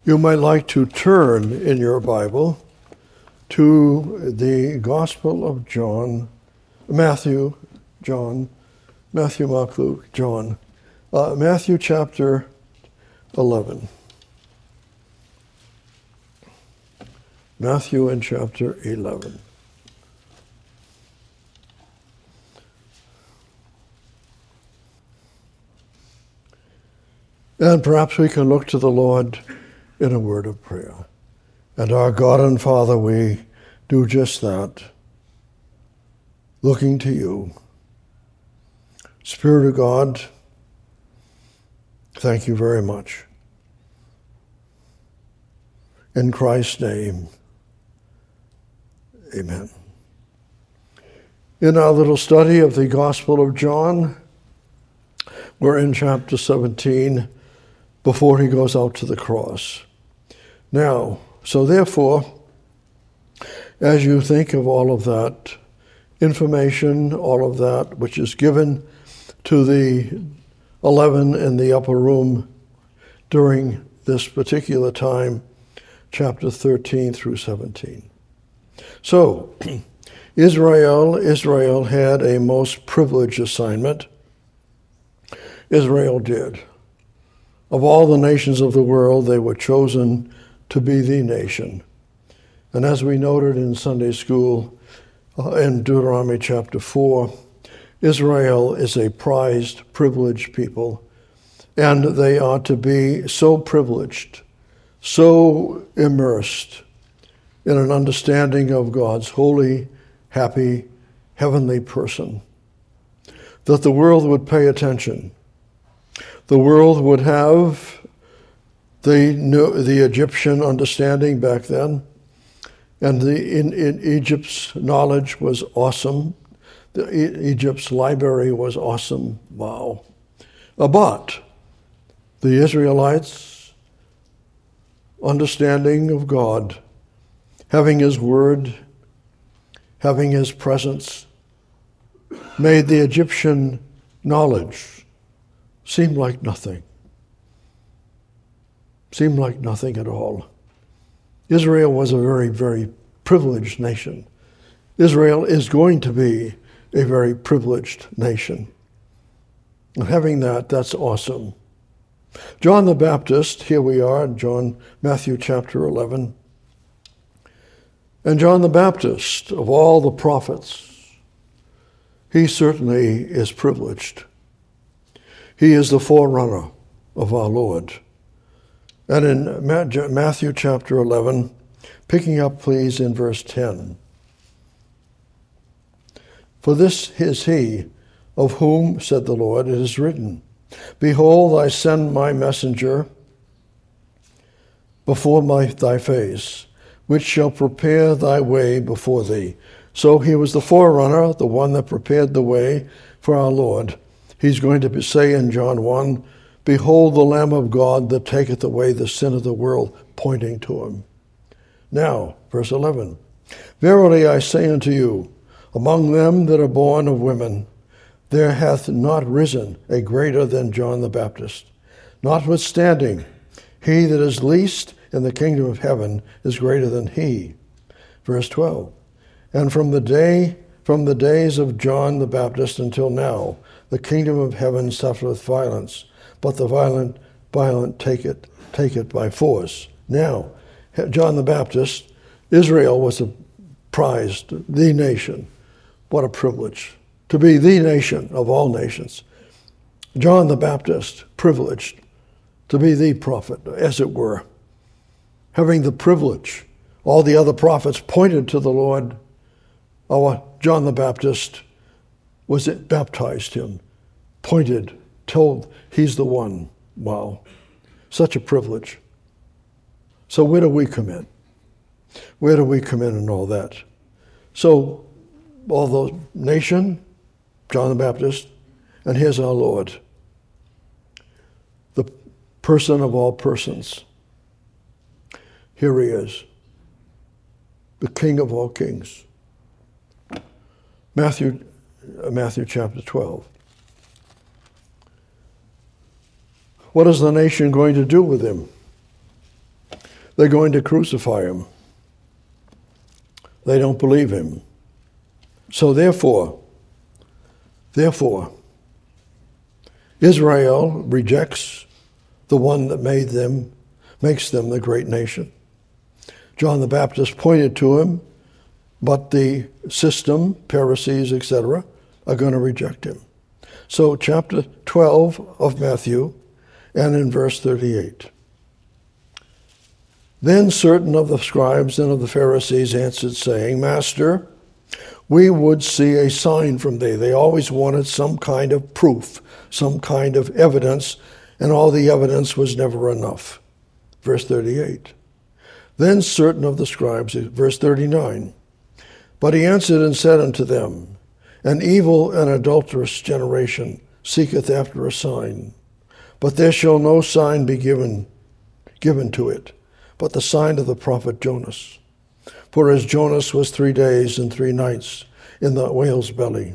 You might like to turn in your Bible to the Gospel of Matthew, Mark, Luke, John. Matthew chapter 11. Matthew in chapter 11. And perhaps we can look to the Lord in a word of prayer. And our God and Father, we do just that, looking to you. Spirit of God, thank you very much. In Christ's name, amen. In our little study of the Gospel of John, we're in chapter 17, before he goes out to the cross. Now, so therefore, as you think of all of that information, all of that which is given to the 11 in the upper room during this particular time, chapter 13 through 17. So, Israel had a most privileged assignment. Israel did. Of all the nations of the world, they were chosen to be the nation. And as we noted in Sunday school, in Deuteronomy chapter 4, Israel is a prized, privileged people, and they are to be so privileged, so immersed in an understanding of God's holy, happy, heavenly person, that the world would pay attention. The world would have the Egyptian understanding back then, and in Egypt's knowledge was awesome. Egypt's library was awesome. Wow. But the Israelites' understanding of God, having his word, having his presence, made the Egyptian knowledge seem like nothing. Seemed like nothing at all. Israel was a very, very privileged nation. Israel is going to be a very privileged nation. And having that's awesome. John the Baptist, here we are, Matthew chapter 11. And John the Baptist, of all the prophets, he certainly is privileged. He is the forerunner of our Lord. And in Matthew chapter 11, picking up please in verse 10. For this is he of whom, said the Lord, it is written, Behold, I send my messenger before thy face, which shall prepare thy way before thee. So he was the forerunner, the one that prepared the way for our Lord. He's going to say in John 1, Behold the Lamb of God that taketh away the sin of the world, pointing to him. Now, verse 11, Verily I say unto you, among them that are born of women, there hath not risen a greater than John the Baptist. Notwithstanding, he that is least in the kingdom of heaven is greater than he. Verse 12, And from the days of John the Baptist until now, the kingdom of heaven suffereth violence, but the violent take it by force. Now, John the Baptist, Israel was prized, the nation. What a privilege to be the nation of all nations. John the Baptist, privileged to be the prophet, as it were. Having the privilege, all the other prophets pointed to the Lord. John the Baptist baptized him, pointed, told he's the one. Wow. Such a privilege. So where do we come in? Where do we come in all that? So, all the nation, John the Baptist, and here's our Lord, the person of all persons. Here he is, the King of all kings. Matthew chapter 12. What is the nation going to do with him? They're going to crucify him. They don't believe him. So therefore, Israel rejects the one that makes them the great nation. John the Baptist pointed to him, but the system, Pharisees, etc., are going to reject him. So chapter 12 of Matthew, and in verse 38. Then certain of the scribes and of the Pharisees answered, saying, Master, we would see a sign from thee. They always wanted some kind of proof, some kind of evidence, and all the evidence was never enough. Verse 38. Then certain of the scribes, verse 39. But he answered and said unto them, An evil and adulterous generation seeketh after a sign, but there shall no sign be given to it, but the sign of the prophet Jonas. For as Jonas was 3 days and 3 nights in the whale's belly,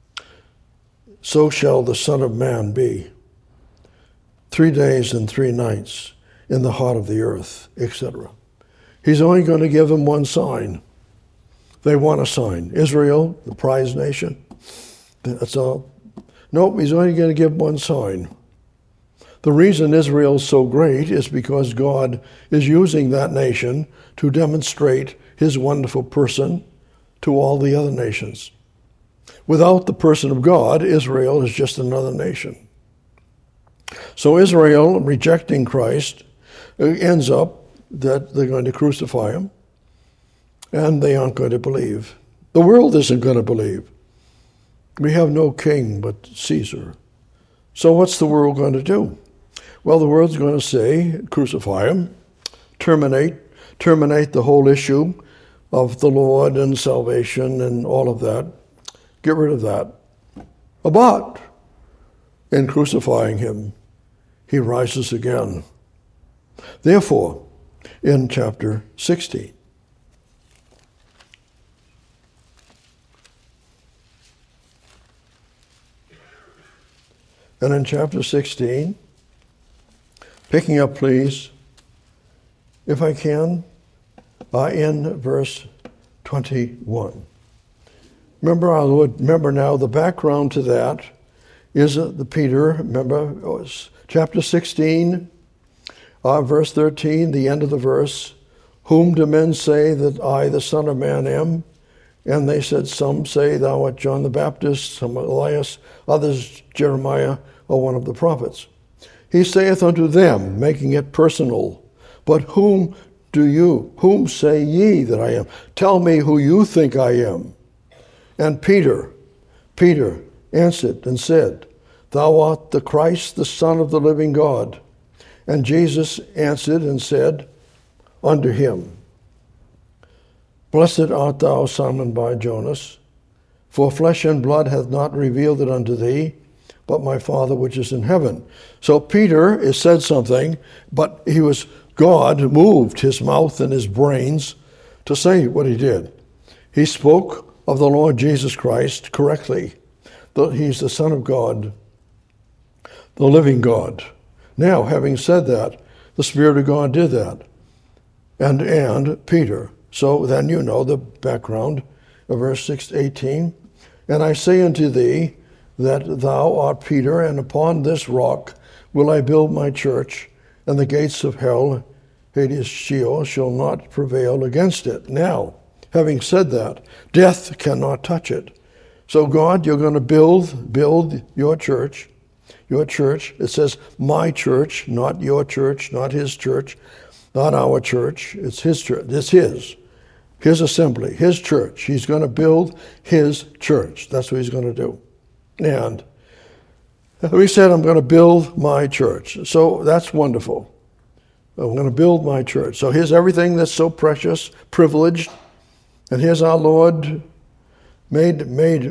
so shall the Son of Man be 3 days and 3 nights in the heart of the earth, etc. He's only going to give them one sign. They want a sign. Israel, the prize nation, that's all. Nope, he's only going to give one sign. The reason Israel's so great is because God is using that nation to demonstrate his wonderful person to all the other nations. Without the person of God, Israel is just another nation. So Israel, rejecting Christ, ends up that they're going to crucify him, and they aren't going to believe. The world isn't going to believe. We have no king but Caesar. So what's the world going to do? Well, the world's going to say, crucify him, terminate the whole issue of the Lord and salvation and all of that. Get rid of that. But in crucifying him, he rises again. Therefore, in chapter 16, and in chapter 16, picking up, please, if I can, in verse 21. Remember, our Lord, remember now the background to that is the Peter, remember, chapter 16, verse 13, the end of the verse, whom do men say that I, the Son of Man, am? And they said, some say thou art John the Baptist, some Elias, others Jeremiah, or one of the prophets. He saith unto them, making it personal, but whom say ye that I am? Tell me who you think I am. And Peter answered and said, Thou art the Christ, the Son of the living God. And Jesus answered and said unto him, Blessed art thou, Simon Bar-Jonas, for flesh and blood hath not revealed it unto thee, but my Father which is in heaven. So Peter has said something, but God moved his mouth and his brains to say what he did. He spoke of the Lord Jesus Christ correctly, that he's the Son of God, the living God. Now, having said that, the Spirit of God did that. And Peter. So then you know the background of verse 18. And I say unto thee that thou art Peter, and upon this rock will I build my church, and the gates of hell, Hades, Sheol, shall not prevail against it. Now, having said that, death cannot touch it. So God, you're going to build your church. Your church, it says my church, not your church, not his church, not our church. It's his church. It's his assembly, his church. He's going to build his church. That's what he's going to do. And we said, I'm going to build my church. So that's wonderful. I'm going to build my church. So here's everything that's so precious, privileged. And here's our Lord made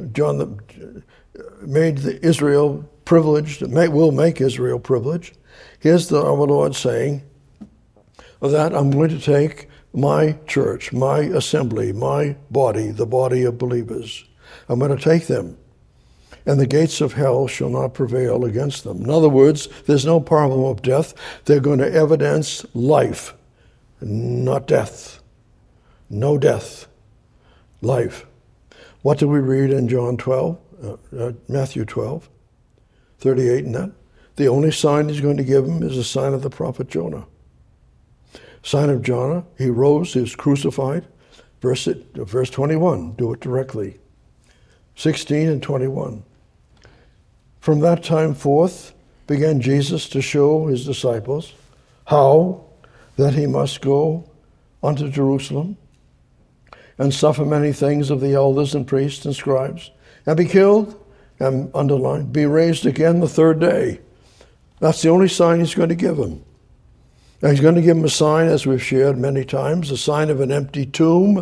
Israel privileged, will make Israel privileged. Here's our Lord saying that I'm going to take my church, my assembly, my body, the body of believers. I'm going to take them, and the gates of hell shall not prevail against them. In other words, there's no problem of death. They're going to evidence life. not death. No death. Life. What do we read in Matthew 12, 38 and that? The only sign he's going to give him is a sign of the prophet Jonah. Sign of Jonah, he rose, he was crucified. Verse 21, do it directly. 16 and 21. From that time forth began Jesus to show his disciples how that he must go unto Jerusalem and suffer many things of the elders and priests and scribes, and be killed, and underlined, be raised again the third day. That's the only sign he's going to give him. Now he's going to give him a sign, as we've shared many times, a sign of an empty tomb,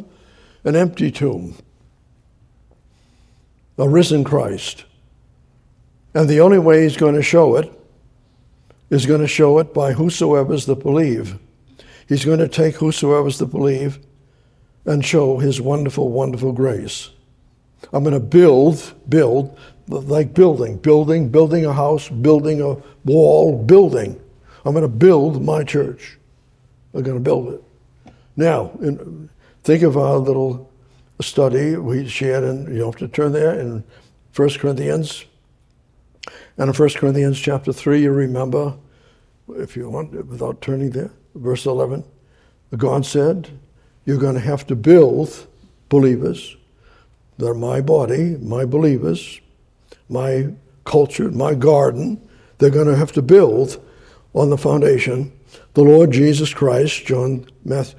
a risen Christ. And the only way he's going to show it is going to show it by whosoever's that believe. He's going to take whosoever's that believe and show his wonderful, wonderful grace. I'm going to build, like building a house, building a wall, building. I'm going to build my church. I'm going to build it. Now, think of our little study we shared, and you don't have to turn there, in 1 Corinthians. And in 1 Corinthians chapter 3, you remember, if you want, without turning there, verse 11, God said, you're going to have to build believers. They're my body, my believers, my culture, my garden. They're going to have to build on the foundation, the Lord Jesus Christ, John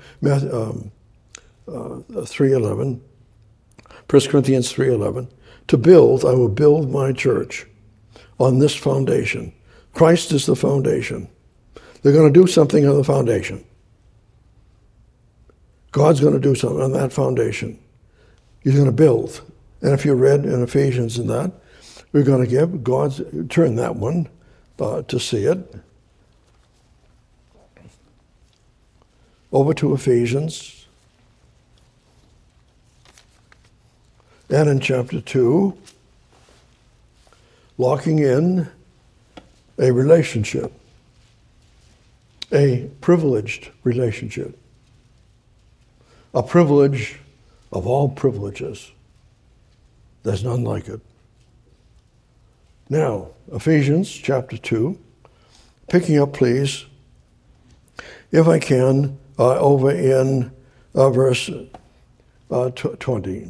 3:11, 1 Corinthians 3:11, to build, I will build my church on this foundation. Christ is the foundation. They're going to do something on the foundation. God's going to do something on that foundation. He's going to build. And if you read in Ephesians and that, we're going to give God's, turn that one to see it. Over to Ephesians. And in chapter 2, locking in a relationship, a privileged relationship, a privilege of all privileges. There's none like it. Now, Ephesians chapter 2, picking up, please, if I can, over in verse 20.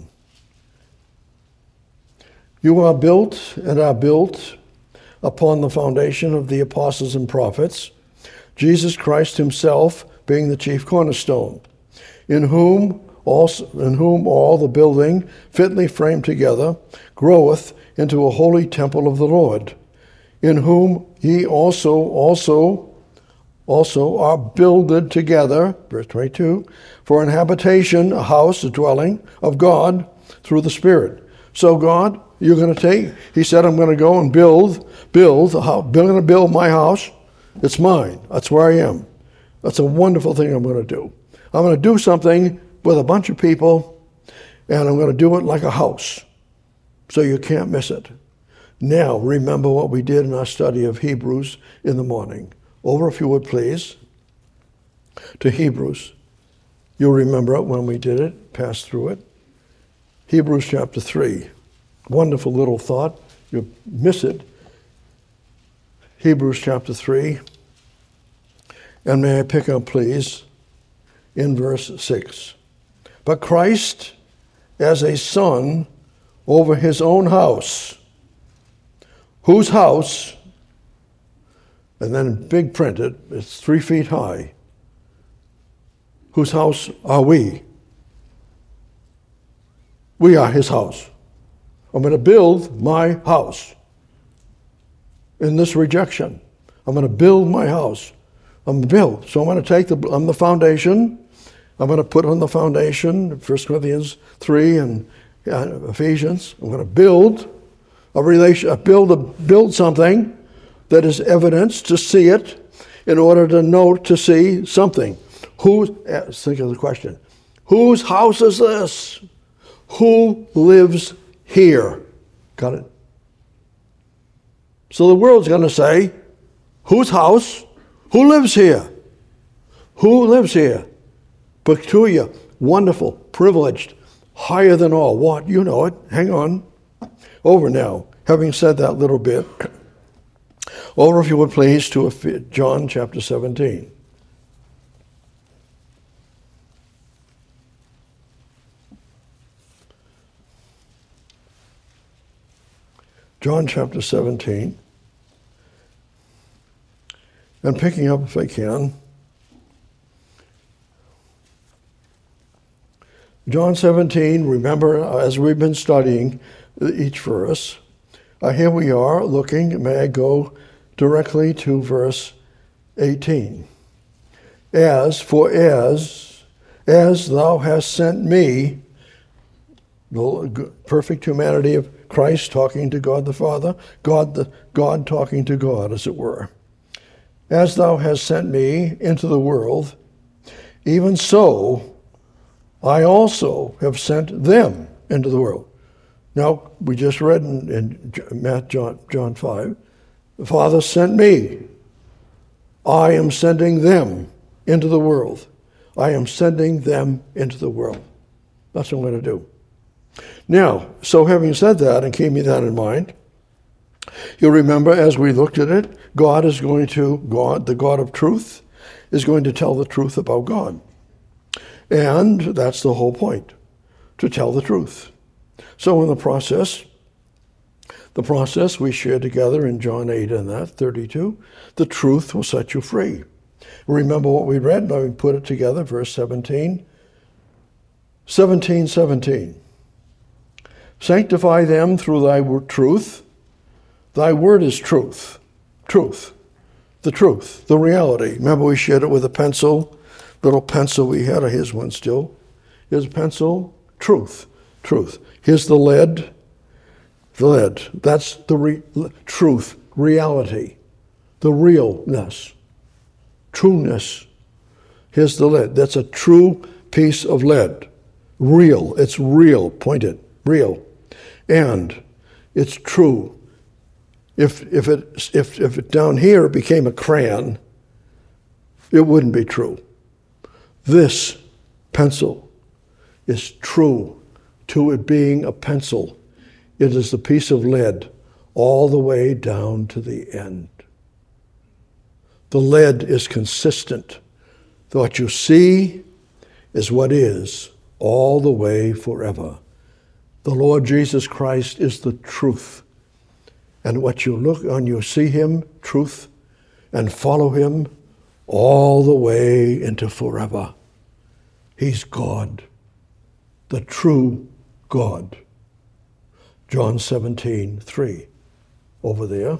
You are built and are built upon the foundation of the apostles and prophets, Jesus Christ himself being the chief cornerstone, in whom all the building fitly framed together groweth into a holy temple of the Lord, in whom ye also are builded together, verse 22, for an habitation, a house, a dwelling of God through the Spirit. So God, you're going to take, he said, I'm going to go and build a house. I'm going to build my house. It's mine. That's where I am. That's a wonderful thing I'm going to do. I'm going to do something with a bunch of people, and I'm going to do it like a house, so you can't miss it. Now, remember what we did in our study of Hebrews in the morning. Over, if you would, please, to Hebrews. You'll remember it when we did it, passed through it. Hebrews chapter 3. Wonderful little thought. You'll miss it. Hebrews chapter 3. And may I pick up, please, in verse 6. But Christ as a son over his own house, whose house, and then big printed, it's 3 feet high. Whose house are we? We are his house. I'm going to build my house in this rejection. I'm going to build my house. I'm going to build. So I'm going to take the foundation. I'm going to put on the foundation, 1 Corinthians 3 and Ephesians. I'm going to build a relation, build something that is evidence to see it in order to know, to see something. Think of the question. Whose house is this? Who lives here? Got it? So the world's going to say, whose house? Who lives here? Who lives here? peculiar, wonderful, privileged, higher than all. What? You know it. Hang on. Over now. Having said that little bit, over, if you would please, to John chapter 17. John chapter 17. And picking up, if I can, John 17, remember, as we've been studying each verse, here we are looking, may I go directly to verse 18. As thou hast sent me, the perfect humanity of Christ talking to God the Father, God talking to God, as it were. As thou hast sent me into the world, even so I also have sent them into the world. Now, we just read in John 5, the Father sent me. I am sending them into the world. I am sending them into the world. That's what I'm going to do. Now, so having said that and keeping that in mind, you'll remember as we looked at it, the God of truth, is going to tell the truth about God. And that's the whole point, to tell the truth. So in the process we share together in John 8 and that, 32, the truth will set you free. Remember what we read? Now we put it together, verse 17. 17. Sanctify them through thy truth. Thy word is truth. Truth. The truth. The reality. Remember we shared it with a pencil. Little pencil we had. Here's one still. Here's a pencil. Truth. Truth. Here's the lead. The lead. That's the truth. Reality. The realness. Trueness. Here's the lead. That's a true piece of lead. Real. It's real. Pointed. Real. And it's true. If it down here became a crayon, it wouldn't be true. This pencil is true to it being a pencil. It is the piece of lead all the way down to the end. The lead is consistent. What you see is what is all the way forever. The Lord Jesus Christ is the truth. And what you look on, you see him, truth, and follow him all the way into forever. He's God, the true God. John 17:3, over there.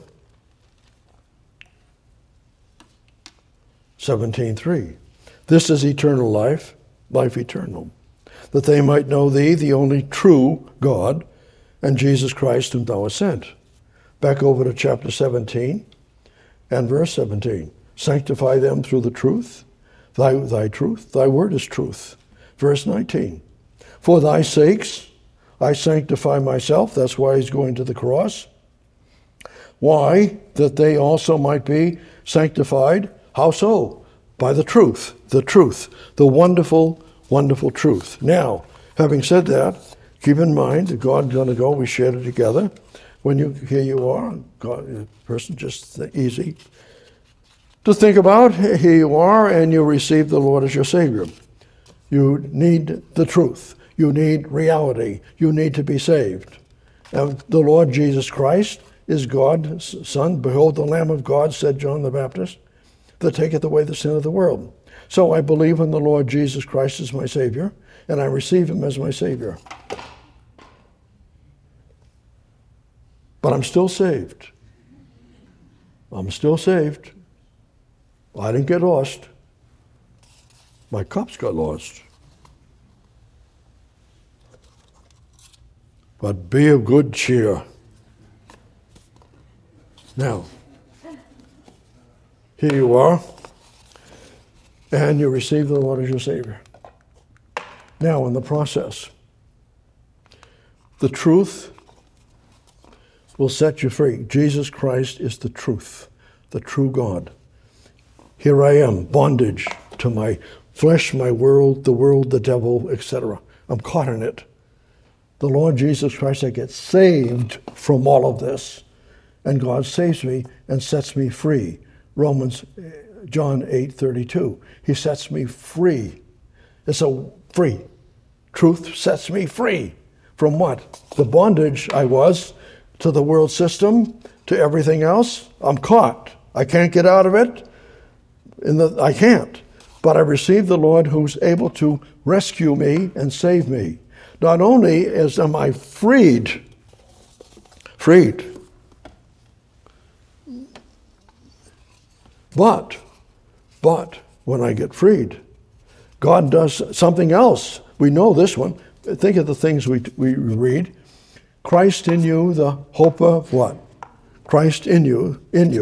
17:3. This is eternal life, life eternal, that they might know thee, the only true God, and Jesus Christ whom thou hast sent. Back over to chapter 17 and verse 17. Sanctify them through the truth. Thy truth, thy word is truth. Verse 19. For thy sakes I sanctify myself. That's why he's going to the cross. Why? That they also might be sanctified. How so? By the truth, the wonderful, wonderful truth. Now, having said that, keep in mind that God's going to go, we shared it together. Here you are, God, person just easy to think about. Here you are, and you receive the Lord as your Savior. You need the truth. You need reality. You need to be saved. And the Lord Jesus Christ is God's Son. Behold the Lamb of God, said John the Baptist, that taketh away the sin of the world. So I believe in the Lord Jesus Christ as my Savior, and I receive him as my Savior. But I'm still saved. I'm still saved. I didn't get lost. My cups got lost. But be of good cheer. Now, here you are, and you receive the Lord as your Savior. Now, in the process, the truth will set you free. Jesus Christ is the truth, the true God. Here I am, bondage to my flesh, my world, the devil, etc. I'm caught in it. The Lord Jesus Christ, I get saved from all of this, and God saves me and sets me free. John 8:32. He sets me free. It's a free. Truth sets me free. From what? The bondage I was to the world system, to everything else. I'm caught. I can't get out of it. I can't. But I received the Lord who's able to rescue me and save me. Not only am I freed, but when I get freed, God does something else. We know this one. Think of the things we read. Christ in you, the hope of what? Christ in you,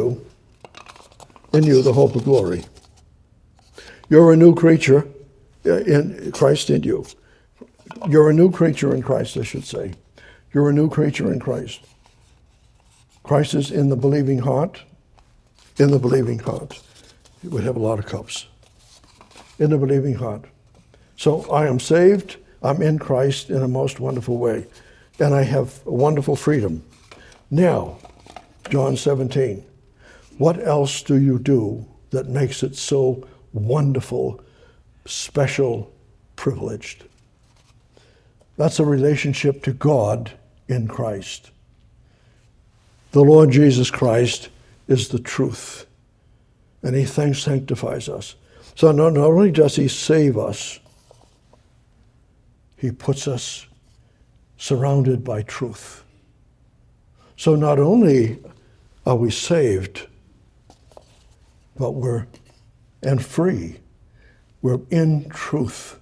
the hope of glory. You're a new creature in Christ in you. You're a new creature in Christ, I should say. You're a new creature in Christ. Christ is in the believing heart. In the believing heart. You would have a lot of cups. In the believing heart. So I am saved. I'm in Christ in a most wonderful way. And I have a wonderful freedom. Now, John 17. What else do you do that makes it so wonderful, special, privileged? That's a relationship to God in Christ. The Lord Jesus Christ is the truth, and he sanctifies us. So not only does he save us, he puts us surrounded by truth. So not only are we saved, but we're free. We're in truth.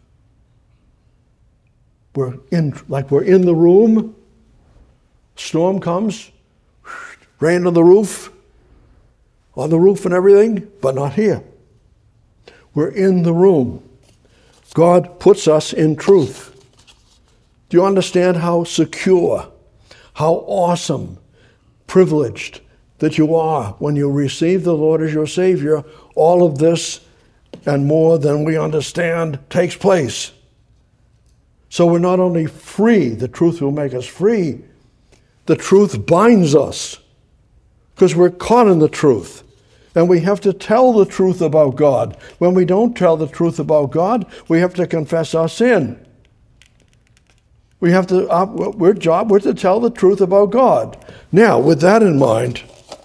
We're in the room. Storm comes, rain on the roof and everything, but not here. We're in the room. God puts us in truth. Do you understand how secure, how awesome, privileged that you are when you receive the Lord as your Savior? All of this and more than we understand takes place. So we're not only free, the truth will make us free, the truth binds us because we're caught in the truth. And we have to tell the truth about God. When we don't tell the truth about God, we have to confess our sin. We have to, we're to tell the truth about God. Now, with that in mind,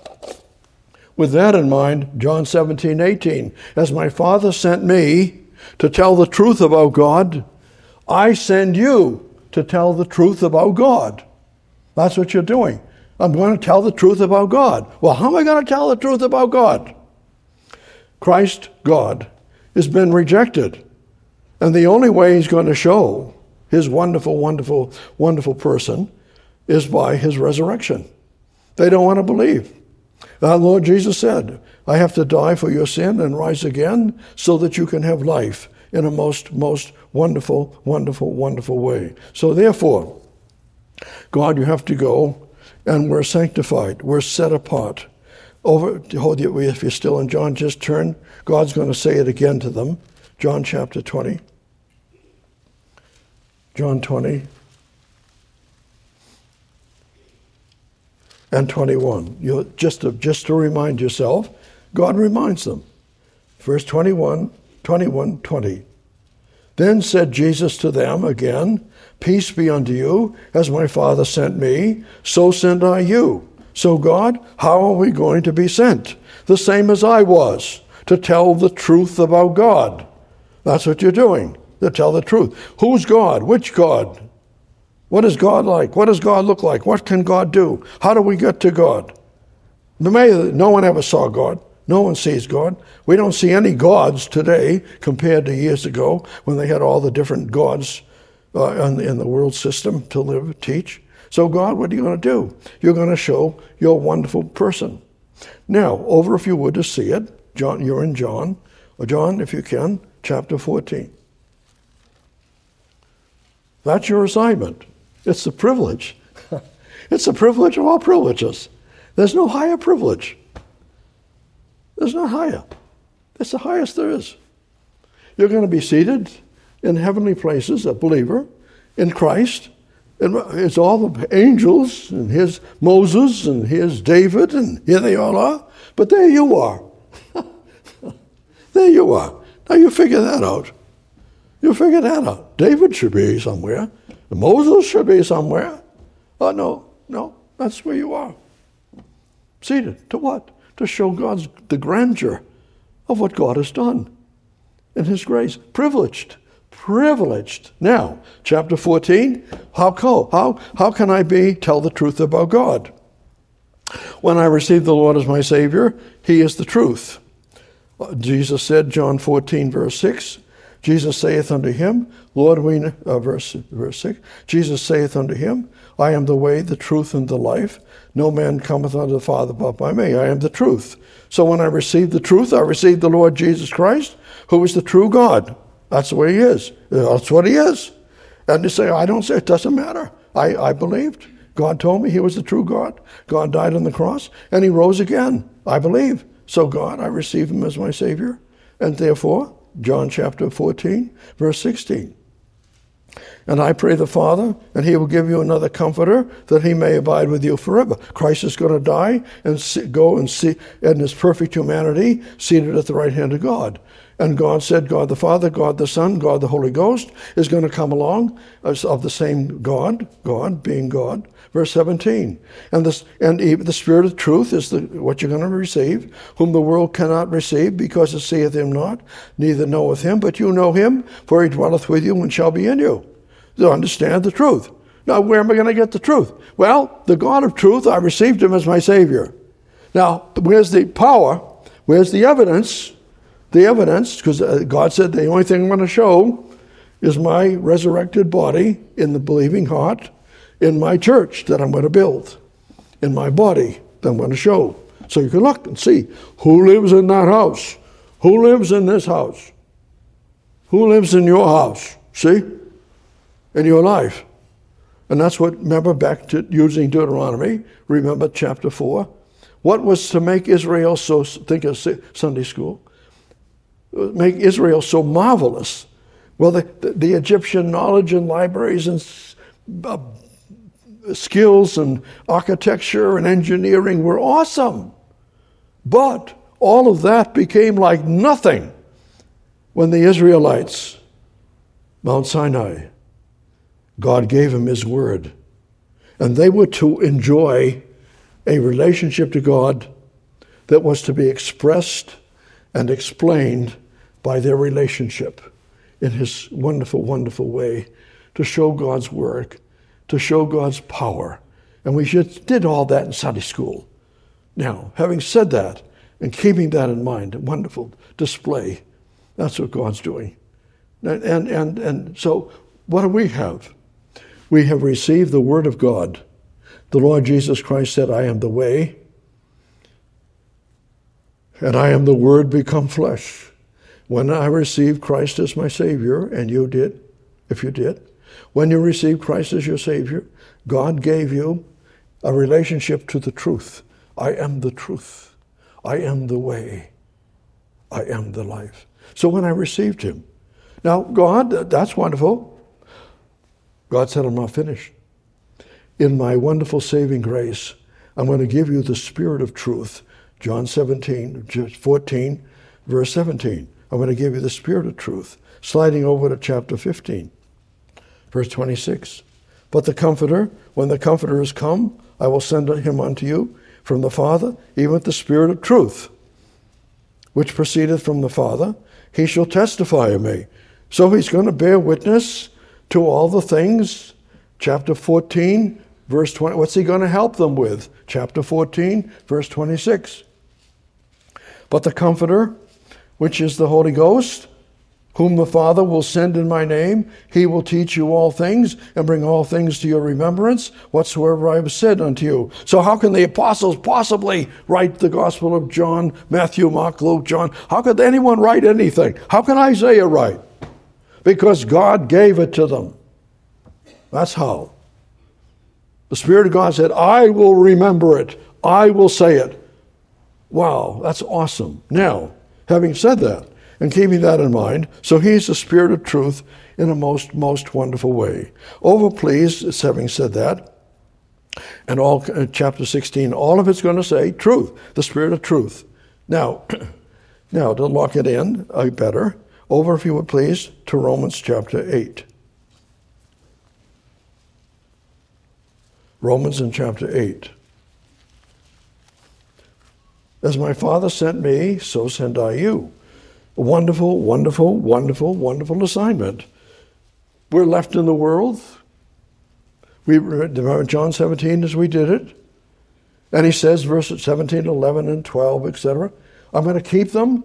John 17:18, as my Father sent me to tell the truth about God, I send you to tell the truth about God. That's what you're doing. I'm going to tell the truth about God. Well, how am I going to tell the truth about God? Christ, God, has been rejected. And the only way he's going to show his wonderful, wonderful, wonderful person is by his resurrection. They don't want to believe. Our Lord Jesus said, I have to die for your sin and rise again so that you can have life in a most, most wonderful, wonderful, wonderful way. So therefore, God, you have to go, and we're sanctified. We're set apart. If you're still in John, just turn. God's going to say it again to them. John chapter 20. John 20 and 21. Just to remind yourself, God reminds them. Verse 21, 20. Then said Jesus to them again, peace be unto you, as my Father sent me, so send I you. So God, how are we going to be sent? The same as I was, to tell the truth about God. That's what you're doing, to tell the truth. Who's God? Which God? What is God like? What does God look like? What can God do? How do we get to God? No one ever saw God. No one sees God. We don't see any gods today compared to years ago when they had all the different gods in the world system to teach. So God, what are you going to do? You're going to show your wonderful person. Now, over if you would to see it, John, you're in John, or John, if you can, chapter 14. That's your assignment. It's the privilege. It's the privilege of all privileges. There's no higher privilege. There's no higher. It's the highest there is. You're going to be seated in heavenly places, a believer, in Christ. And it's all the angels, and here's Moses, and here's David, and here they all are. But there you are. There you are. Now you figure that out. You figure that out. David should be somewhere. Moses should be somewhere. Oh, no, that's where you are. Seated. To what? To show the grandeur of what God has done in his grace. Privileged. Now, chapter 14, how can I tell the truth about God? When I received the Lord as my Savior, he is the truth. Jesus said, John 14, verse 6, Jesus saith unto him, Lord, verse 6, Jesus saith unto him, I am the way, the truth, and the life. No man cometh unto the Father but by me. I am the truth. So when I received the truth, I received the Lord Jesus Christ, who is the true God. That's the way he is. That's what he is. And you say, I don't say, it doesn't matter. I believed. God told me he was the true God. God died on the cross, and he rose again. I believe. So God, I receive him as my Savior. And therefore, John chapter 14, verse 16. And I pray the Father, and he will give you another comforter, that he may abide with you forever. Christ is going to die and go and see in his perfect humanity, seated at the right hand of God. And God said, God the Father, God the Son, God the Holy Ghost is going to come along as of the same God being God. Verse 17. And the Spirit of truth is what you're going to receive, whom the world cannot receive, because it seeth him not, neither knoweth him, but you know him, for he dwelleth with you and shall be in you. To understand the truth. Now, where am I going to get the truth? Well, the God of truth, I received him as my Savior. Now, where's the power? Where's the evidence? The evidence, because God said the only thing I'm going to show is my resurrected body in the believing heart in my church that I'm going to build, in my body that I'm going to show. So you can look and see who lives in that house, who lives in this house, who lives in your house, see, in your life. And that's what, remember back to using Deuteronomy, remember chapter 4, what was to make Israel so, think of Sunday school, make Israel so marvelous? Well, the Egyptian knowledge and libraries and skills and architecture and engineering were awesome. But all of that became like nothing when the Israelites, Mount Sinai, God gave them his word. And they were to enjoy a relationship to God that was to be expressed and explained by their relationship in his wonderful, wonderful way, to show God's work, to show God's power. And we did all that in Sunday school. Now, having said that, and keeping that in mind, a wonderful display, that's what God's doing. And so what do we have? We have received the word of God. The Lord Jesus Christ said, I am the way, and I am the Word become flesh. When I received Christ as my Savior, and you did, if you did, when you received Christ as your Savior, God gave you a relationship to the truth. I am the truth. I am the way. I am the life. So when I received him, now God, that's wonderful. God said, I'm not finished. In my wonderful saving grace, I'm going to give you the Spirit of truth. John 14, verse 17. I'm going to give you the Spirit of truth. Sliding over to chapter 15, verse 26. But the Comforter, when the Comforter is come, I will send him unto you from the Father, even the Spirit of truth, which proceedeth from the Father. He shall testify of me. So he's going to bear witness to all the things. Chapter 14, verse 20. What's he going to help them with? Chapter 14, verse 26. But the Comforter, which is the Holy Ghost, whom the Father will send in my name, he will teach you all things and bring all things to your remembrance, whatsoever I have said unto you. So how can the apostles possibly write the Gospel of John, Matthew, Mark, Luke, John? How could anyone write anything? How can Isaiah write? Because God gave it to them. That's how. The Spirit of God said, I will remember it. I will say it. Wow, that's awesome. Now, having said that, And keeping that in mind, so he's the Spirit of truth in a most wonderful way. Overpleased, having said that, and all chapter 16, all of it's going to say truth, the Spirit of truth. Now, to lock it in better, over, if you would please, to Romans chapter 8. Romans in chapter 8. As my Father sent me, so send I you. A wonderful, wonderful, wonderful, wonderful assignment. We're left in the world. We read John 17 as we did it. And he says, verses 17, 11, and 12, etc. I'm going to keep them.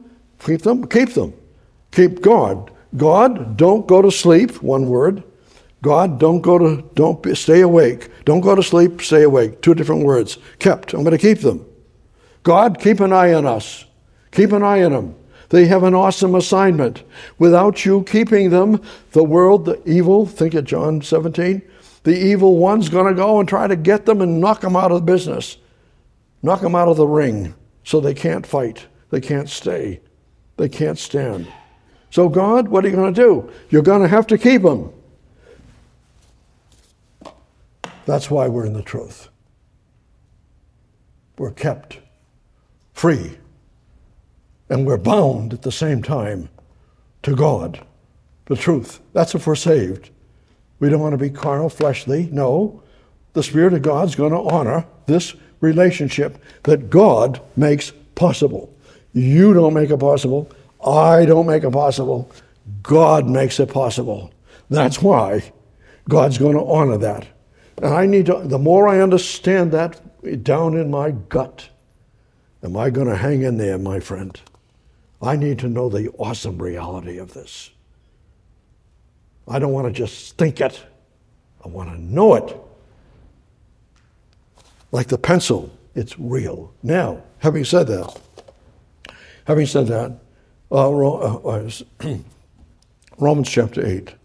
Keep God. God, don't go to sleep, one word. God, stay awake. Don't go to sleep, stay awake. Two different words. Kept. I'm going to keep them. God, keep an eye on us. Keep an eye on them. They have an awesome assignment. Without you keeping them, the world, the evil, think of John 17, the evil one's going to go and try to get them and knock them out of the business. Knock them out of the ring so they can't fight. They can't stay. They can't stand. So God, what are you going to do? You're going to have to keep them. That's why we're in the truth. We're kept free. And we're bound at the same time to God, the truth. That's if we're saved. We don't want to be carnal, fleshly. No, the Spirit of God's going to honor this relationship that God makes possible. You don't make it possible. I don't make it possible. God makes it possible. That's why God's going to honor that. And the more I understand that down in my gut, am I going to hang in there, my friend? I need to know the awesome reality of this. I don't want to just think it. I want to know it. Like the pencil, it's real. Now, having said that, Romans chapter 8.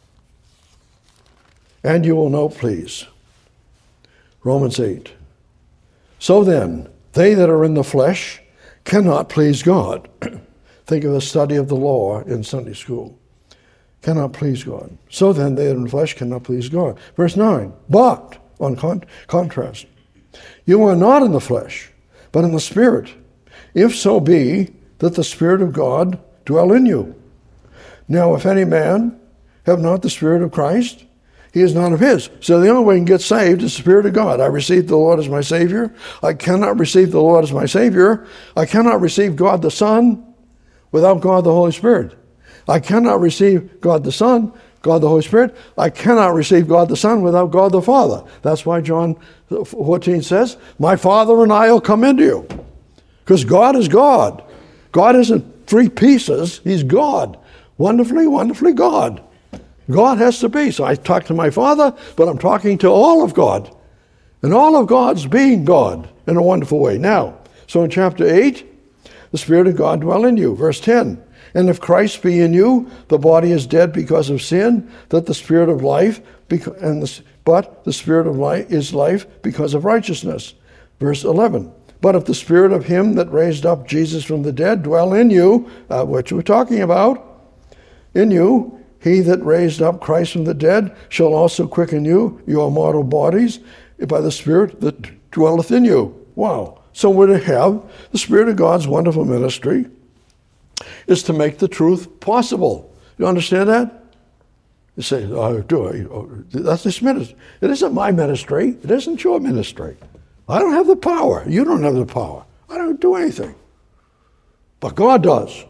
And you will know, please, Romans 8. So then, they that are in the flesh cannot please God. Think of the study of the law in Sunday school. Cannot please God. So then, they that are in the flesh cannot please God. Verse 9, but, on contrast, you are not in the flesh, but in the Spirit, if so be that the Spirit of God dwell in you. Now, if any man have not the Spirit of Christ, he is not of his. So the only way you can get saved is the Spirit of God. I received the Lord as my Savior. I cannot receive the Lord as my Savior. I cannot receive God the Son without God the Holy Spirit. I cannot receive God the Son, God the Holy Spirit. I cannot receive God the Son without God the Father. That's why John 14 says, my Father and I will come into you. Because God is God. God isn't three pieces. He's God. Wonderfully, wonderfully God. God has to be. So I talk to my Father, but I'm talking to all of God. And all of God's being God in a wonderful way. Now, so in chapter 8, the Spirit of God dwell in you. Verse 10, and if Christ be in you, the body is dead because of sin, that the Spirit of life, but the Spirit of life is life because of righteousness. Verse 11, but if the Spirit of him that raised up Jesus from the dead dwell in you, which we're talking about, in you, he that raised up Christ from the dead shall also quicken you, your mortal bodies, by the Spirit that dwelleth in you. Wow. So we're to have the Spirit of God's wonderful ministry is to make the truth possible. You understand that? You say, that's this ministry. It isn't my ministry. It isn't your ministry. I don't have the power. You don't have the power. I don't do anything. But God does.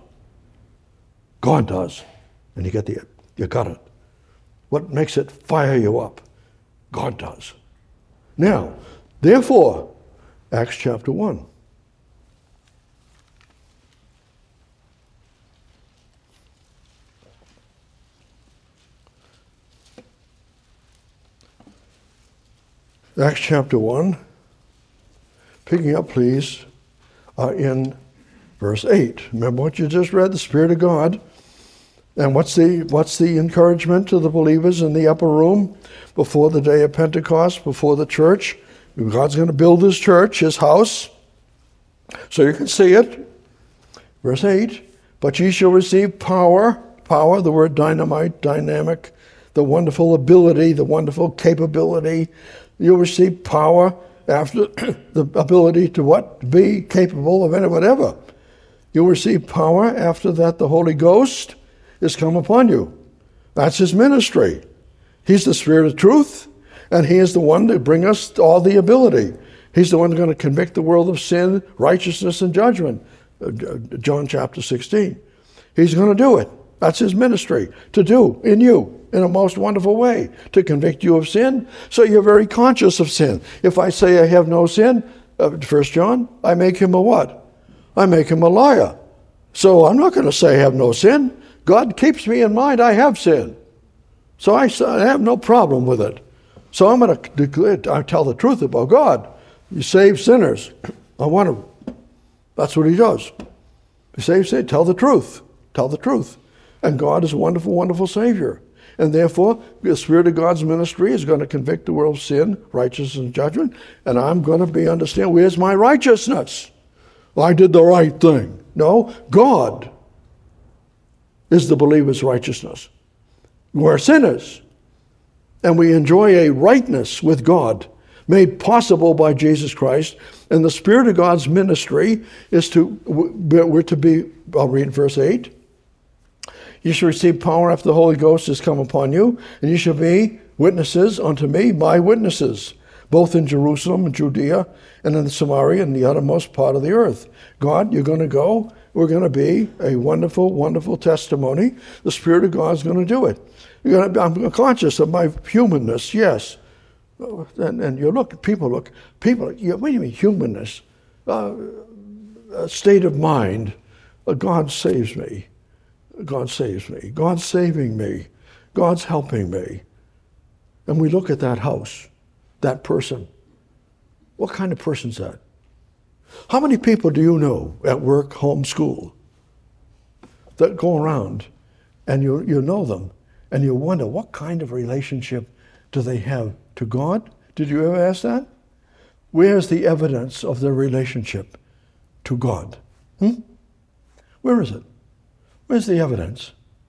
God does. And you got it. What makes it fire you up? God does. Now, therefore, Acts chapter 1. Acts chapter 1, picking up, please, in verse 8. Remember what you just read, the Spirit of God. And what's the encouragement to the believers in the upper room before the day of Pentecost, before the church? God's going to build his church, his house, so you can see it. Verse 8, But ye shall receive power, the word dynamite, dynamic, the wonderful ability, the wonderful capability. You'll receive power after the ability to what? To be capable of any whatever. You'll receive power after that the Holy Ghost is come upon you. That's his ministry. He's the Spirit of truth, and he is the one to bring us all the ability. He's the one who's going to convict the world of sin, righteousness, and judgment. John chapter 16. He's going to do it. That's his ministry, to do in you in a most wonderful way, to convict you of sin, so you're very conscious of sin. If I say I have no sin, 1 John, I make him a what? I make him a liar. So I'm not going to say I have no sin. God keeps me in mind I have sin. So I have no problem with it. So I'm going to declare, I tell the truth about God. You save sinners. I want to. That's what he does. He saves, tell the truth. Tell the truth. And God is a wonderful, wonderful Savior. And therefore, the Spirit of God's ministry is going to convict the world of sin, righteousness, and judgment. And I'm going to understand, where's my righteousness? Well, I did the right thing. No, God is the believer's righteousness. We're sinners. And we enjoy a rightness with God made possible by Jesus Christ. And the Spirit of God's ministry is we're to be, I'll read verse 8. You shall receive power after the Holy Ghost has come upon you, and you shall be witnesses unto me, my witnesses, both in Jerusalem and Judea and in Samaria and the uttermost part of the earth. God, you're going to go. We're going to be a wonderful, wonderful testimony. The Spirit of God is going to do it. I'm conscious of my humanness, yes. And you look, what do you mean humanness? A state of mind. God saves me. God saves me. God's saving me. God's helping me. And we look at that house, that person. What kind of person's that? How many people do you know at work, home, school that go around and you know them and you wonder what kind of relationship do they have to God? Did you ever ask that? Where's the evidence of their relationship to God? Where is it? Where's the evidence?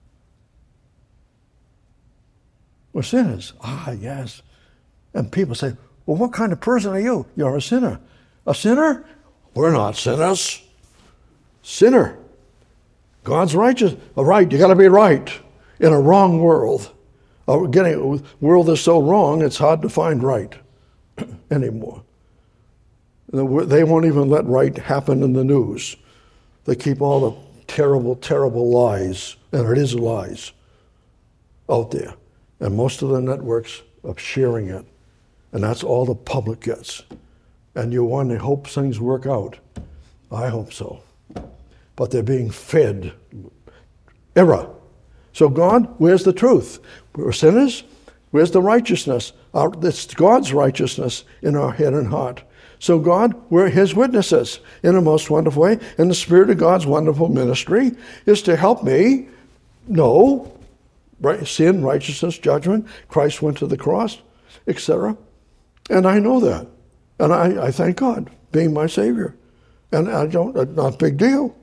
We're sinners. Ah, yes. And people say, well, what kind of person are you? You're a sinner. A sinner? We're not sinners. Sinner. God's righteous. All right, you got to be right in a wrong world. The world is so wrong, it's hard to find right anymore. They won't even let right happen in the news. They keep all the terrible, terrible lies, and it is lies, out there. And most of the networks are sharing it. And that's all the public gets. And you want to hope things work out. I hope so. But they're being fed error. So God, where's the truth? We're sinners. Where's the righteousness? It's God's righteousness in our head and heart. So God, we're his witnesses in a most wonderful way. And the Spirit of God's wonderful ministry is to help me know sin, righteousness, judgment. Christ went to the cross, etc. And I know that. And I thank God being my Savior. And not a big deal.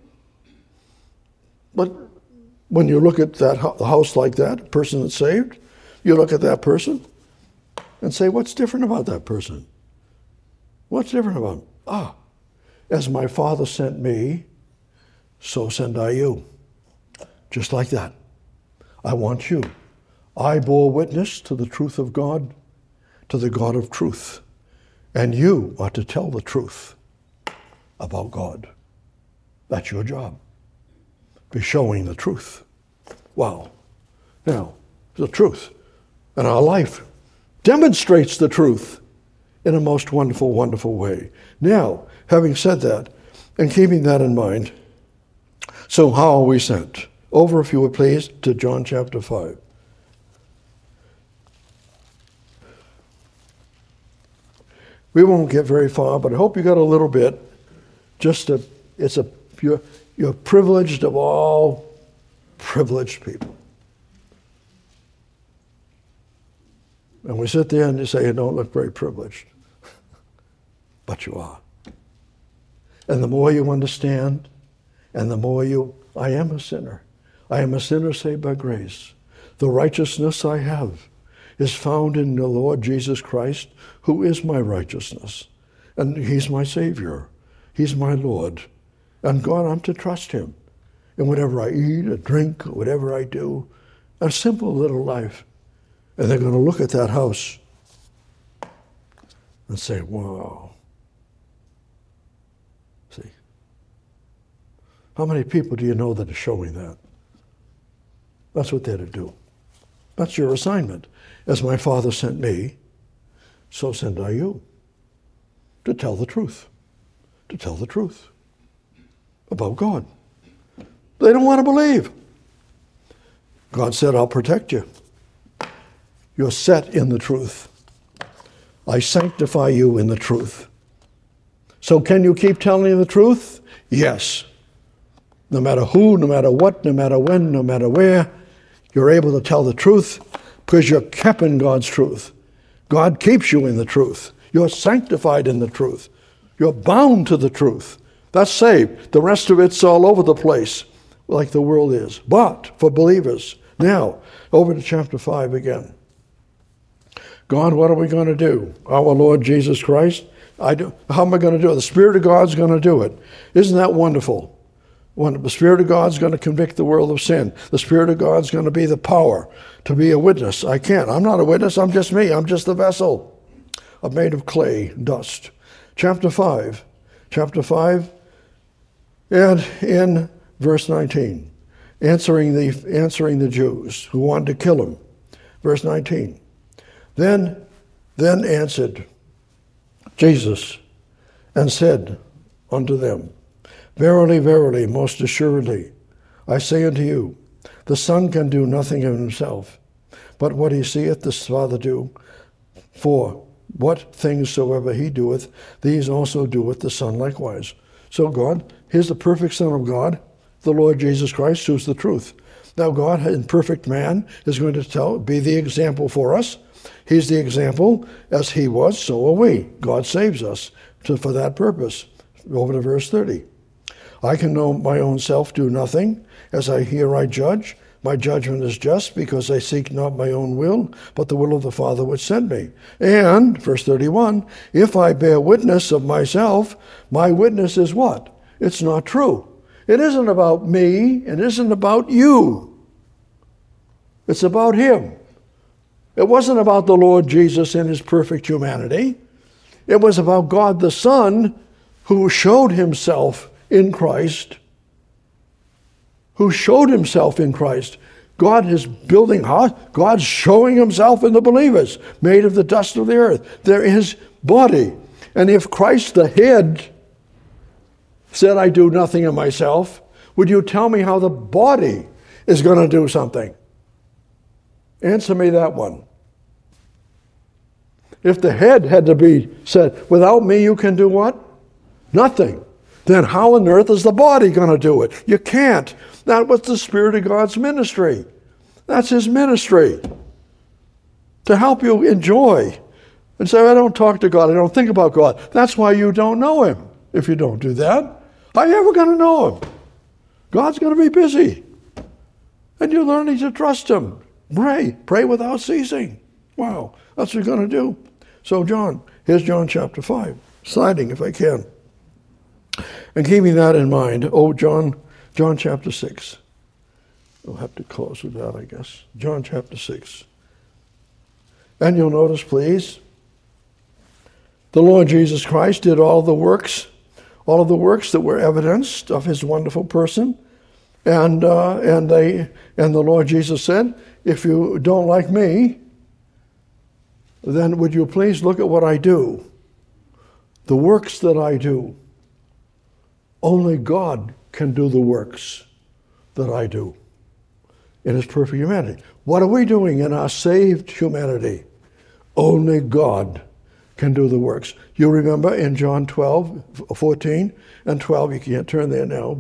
But when you look at that house like that, a person that's saved, you look at that person and say, what's different about that person? What's different about him? As my Father sent me, so send I you. Just like that. I want you. I bore witness to the truth of God, to the God of truth. And you are to tell the truth about God. That's your job. Be showing the truth. Wow. Now, the truth. And our life demonstrates the truth in a most wonderful, wonderful way. Now, having said that, and keeping that in mind, so how are we sent? Over, if you would please, to John chapter 5. We won't get very far, but I hope you got a little bit. You're privileged of all privileged people. And we sit there and you say, you don't look very privileged. But you are. And the more you understand, And the more I am a sinner. I am a sinner saved by grace. The righteousness I have is found in the Lord Jesus Christ, who is my righteousness. And he's my Savior. He's my Lord. And God, I'm to trust him. And whatever I eat or drink, or whatever I do, a simple little life. And they're going to look at that house and say, wow. See? How many people do you know that are showing that? That's what they're to do. That's your assignment. As my Father sent me, so send I you. To tell the truth. To tell the truth about God. They don't want to believe. God said, I'll protect you. You're set in the truth. I sanctify you in the truth. So can you keep telling the truth? Yes. No matter who, no matter what, no matter when, no matter where, you're able to tell the truth because you're kept in God's truth. God keeps you in the truth. You're sanctified in the truth. You're bound to the truth. That's saved. The rest of it's all over the place, like the world is. But for believers, now, over to chapter 5 again. God, what are we going to do? Our Lord Jesus Christ, how am I going to do it? The Spirit of God's going to do it. Isn't that wonderful? When the Spirit of God's going to convict the world of sin. The Spirit of God's going to be the power to be a witness. I can't. I'm not a witness. I'm just me. I'm just the vessel. I'm made of clay, dust. Chapter 5. Chapter 5, and in verse 19, answering the Jews who wanted to kill him. Verse 19. Then answered Jesus and said unto them, Verily, verily, most assuredly, I say unto you, the Son can do nothing of himself, but what he seeth the Father do. For what things soever he doeth, these also doeth the Son likewise. So God, here's the perfect Son of God, the Lord Jesus Christ, who's the truth. Now God, in perfect man, is going to be the example for us. He's the example. As he was, so are we. God saves us for that purpose. Over to verse 30. I can know my own self do nothing. As I hear, I judge. My judgment is just, because I seek not my own will, but the will of the Father which sent me. And, verse 31, if I bear witness of myself, my witness is what? It's not true. It isn't about me. It isn't about you. It's about him. It wasn't about the Lord Jesus in his perfect humanity. It was about God the Son, who showed himself in Christ. Who showed himself in Christ. God is building house. God's showing himself in the believers, made of the dust of the earth. They're his body. And if Christ the head said, I do nothing of myself, would you tell me how the body is going to do something? Answer me that one. If the head had to be said, without me you can do what? Nothing. Then how on earth is the body going to do it? You can't. That was the Spirit of God's ministry. That's his ministry. To help you enjoy. And say, I don't talk to God. I don't think about God. That's why you don't know him. If you don't do that, how are you ever going to know him? God's going to be busy. And you're learning to trust him. Pray without ceasing. Wow, that's what you're going to do. So here's John chapter 5. Sliding if I can. And keeping that in mind, John chapter 6. We'll have to close with that, I guess. John chapter 6. And you'll notice, please, the Lord Jesus Christ did all of the works that were evidenced of his wonderful person. And the Lord Jesus said, if you don't like me, then would you please look at what I do? The works that I do. Only God can do the works that I do in his perfect humanity. What are we doing in our saved humanity? Only God can do the works. You remember in John 14 and 12, you can't turn there now,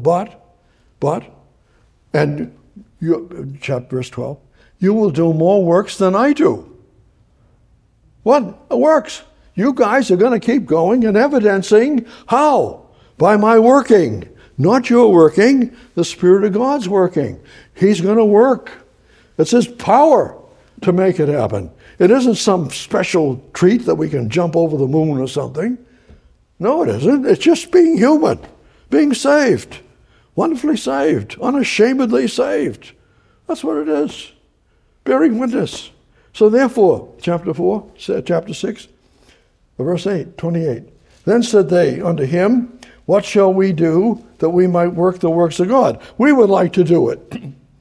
verse 12, you will do more works than I do. What works? You guys are going to keep going and evidencing how? By my working. Not your working, the Spirit of God's working. He's going to work. It's His power to make it happen. It isn't some special treat that we can jump over the moon or something. No, it isn't. It's just being human, being saved, wonderfully saved, unashamedly saved. That's what it is, bearing witness. So therefore, chapter 6, verse 28. Then said they unto him, what shall we do that we might work the works of God? We would like to do it.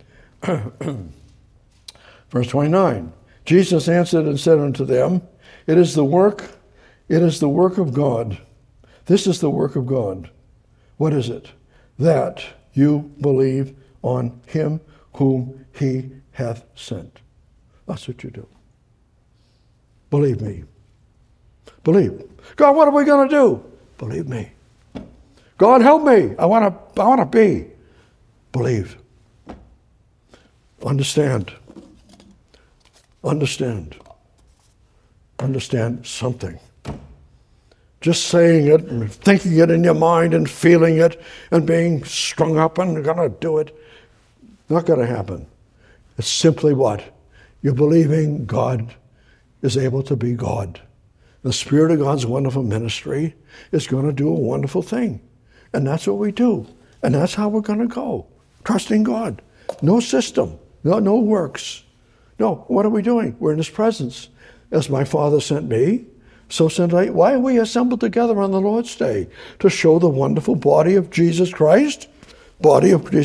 Verse 29. Jesus answered and said unto them, it is the work of God. This is the work of God. What is it? That you believe on him whom he hath sent. That's what you do. Believe me. Believe. God, what are we going to do? Believe me. God, help me. I want to be. Believe. Understand. Understand something. Just saying it and thinking it in your mind and feeling it and being strung up and going to do it, not going to happen. It's simply what? You're believing God is able to be God. The Spirit of God's wonderful ministry is going to do a wonderful thing. And that's what we do. And that's how we're going to go. Trusting God. No system. No works. No, what are we doing? We're in His presence. As my Father sent me, so sent I. Why are we assembled together on the Lord's Day? To show the wonderful body of Jesus Christ, who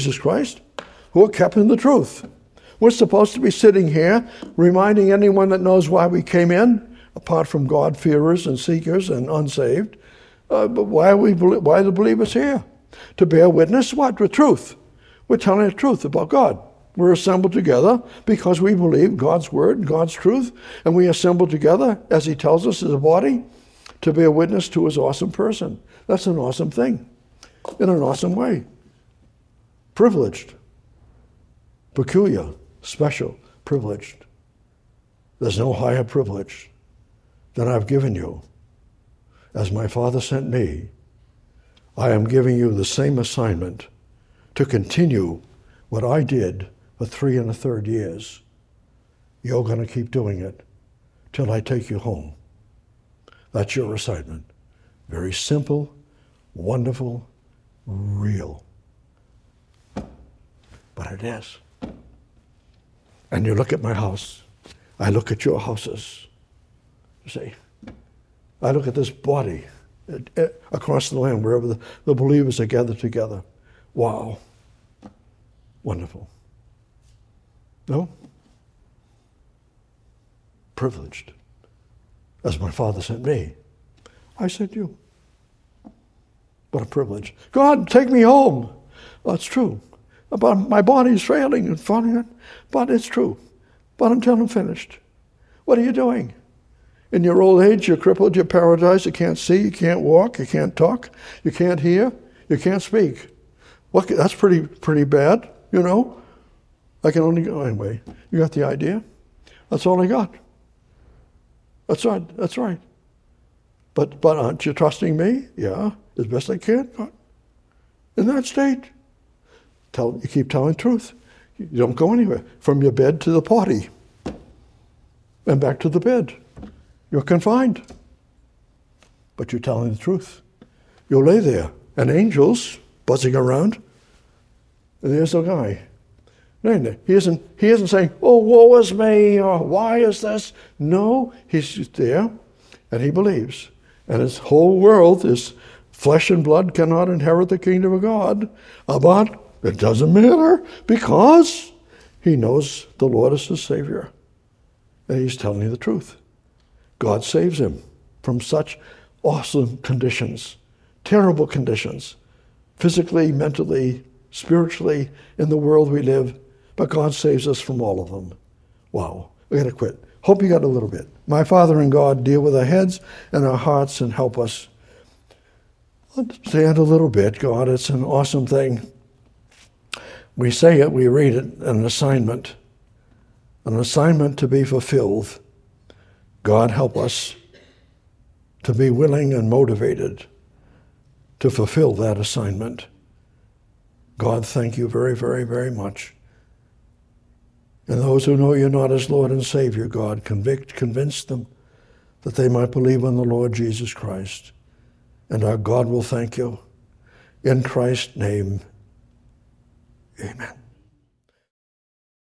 are kept in the truth. We're supposed to be sitting here reminding anyone that knows why we came in, apart from God-fearers and seekers and unsaved. But why are the believers here? To bear witness, what? With truth. We're telling the truth about God. We're assembled together because we believe God's word, God's truth, and we assemble together, as He tells us, as a body, to bear witness to His awesome person. That's an awesome thing, in an awesome way. Privileged, peculiar, special, privileged. There's no higher privilege than I've given you. As my Father sent me, I am giving you the same assignment to continue what I did for 3 1/3 years. You're going to keep doing it till I take you home. That's your assignment. Very simple, wonderful, real. But it is. And you look at my house. I look at your houses. You see, I look at this body across the land, wherever the believers are gathered together. Wow. Wonderful. No? Privileged. As my Father sent me, I sent you. What a privilege. God, take me home. Well, it's true. But my body's failing and falling, but it's true. But until I'm finished, what are you doing? In your old age, you're crippled, you're paralyzed, you can't see, you can't walk, you can't talk, you can't hear, you can't speak. What? That's pretty bad, you know. I can only go anyway. You got the idea? That's all I got. That's right. But aren't you trusting me? Yeah, as best I can. In that state, you keep telling the truth. You don't go anywhere. From your bed to the party, and back to the bed. You're confined, but you're telling the truth. You'll lay there, and angels buzzing around, and there's a guy. He isn't saying, oh, woe is me, or why is this? No, he's just there, and he believes. And his whole world is flesh and blood cannot inherit the kingdom of God. But it doesn't matter, because he knows the Lord is his Savior. And he's telling you the truth. God saves him from such awesome conditions, terrible conditions, physically, mentally, spiritually, in the world we live. But God saves us from all of them. Wow, we got to quit. Hope you got a little bit. My Father and God deal with our heads and our hearts and help us understand a little bit, God. It's an awesome thing. We say it, we read it, an assignment to be fulfilled. God, help us to be willing and motivated to fulfill that assignment God, thank you very, very, very much. And those who know you not as Lord and Savior, God, convince them that they might believe on the Lord Jesus Christ. And our God will thank you. In Christ's name, amen.